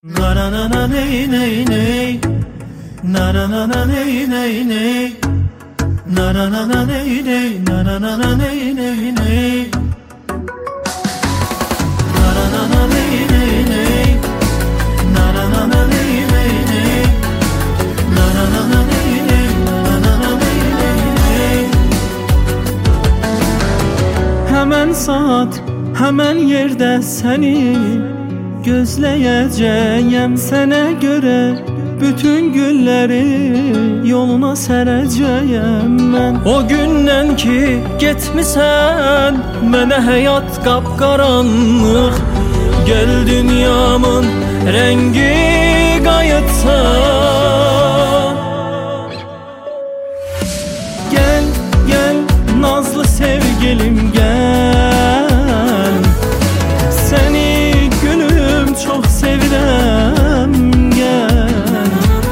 Na na na na ney ney ney, na na na na ney ney ney, na na na na ney ney, na na na na ney ney ney, na na na na ney ney ney, na na na na ney ney ney, na na na na ney ney, na na na ney ney ney. Hemen saat, hemen yerde seni gözleyeceğim, sana göre bütün gülleri yoluna sereceğim ben. O günden ki gitmişsen, mənə həyat qapqaranlıq, gel dünyamın rengi qayıtsan. Gel, gel nazlı sevgilim gel, seni gülüm çok sevirəm gel.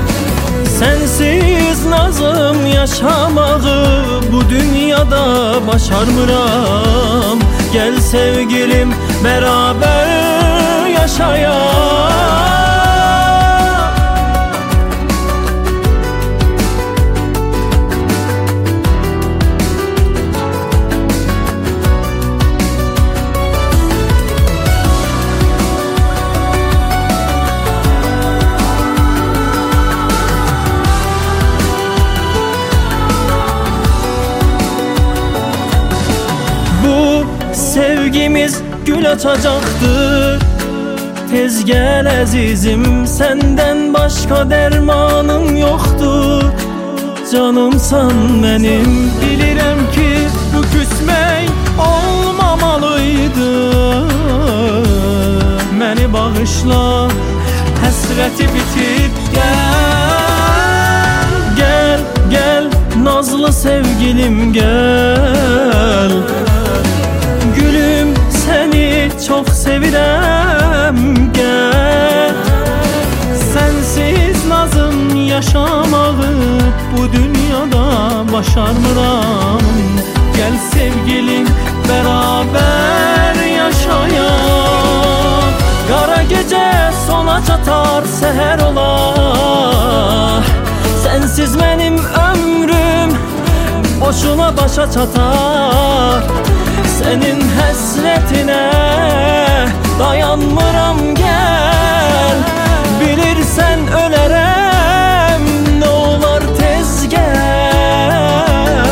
Sensiz nazım yaşamağı bu dünyada başarmıram. Gel sevgilim beraber yaşayalım. Sevgimiz gül açacaktır. Tez gel azizim, senden başka dermanım yoktur. Canımsan benim, bilirəm ki bu küsmək olmamalıydı. Məni bağışla, həsrəti bitib gel. Gel, gel nazlı sevgilim gel, gülüm seni çok sevirəm gel. Sensiz nazım yaşamağı bu dünyada başarmıram. Gel sevgilim beraber yaşayalım. Qara gece sona çatar, seher olar. Sensiz benim ömrüm boşuna başa çatar. Senin həsrətinə dayanmıram gel. Bilirsən ölərəm, nə olar tez gel.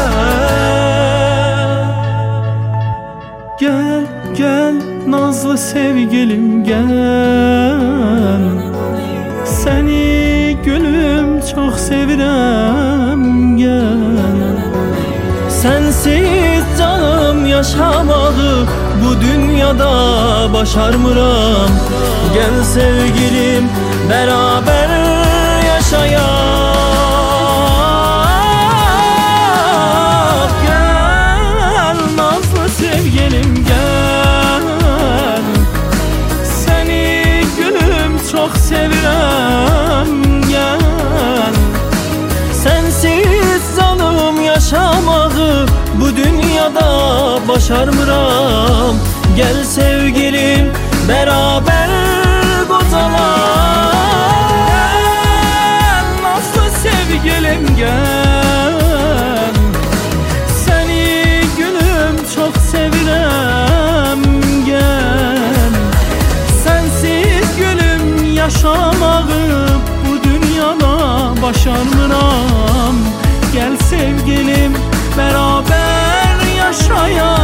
Gel, gel nazlı sevgilim gel, seni gülüm çok sevirəm gel. Sensiz canım yaşamağı bu dünyada başarmıram. Gel sevgilim beraber yaşayalım. Gel nazlı sevgilim gel, seni gülüm çok sevirəm gel. Sensiz canım yaşamağı bu dünyada başarmıram. Gel sevgilim beraber qocalaq. Gel nazlı sevgilim gel, seni gülüm çok sevirəm gel. Sensiz gülüm yaşamağı bu dünyada başarmıram. Gel sevgilim beraber yaşayalım.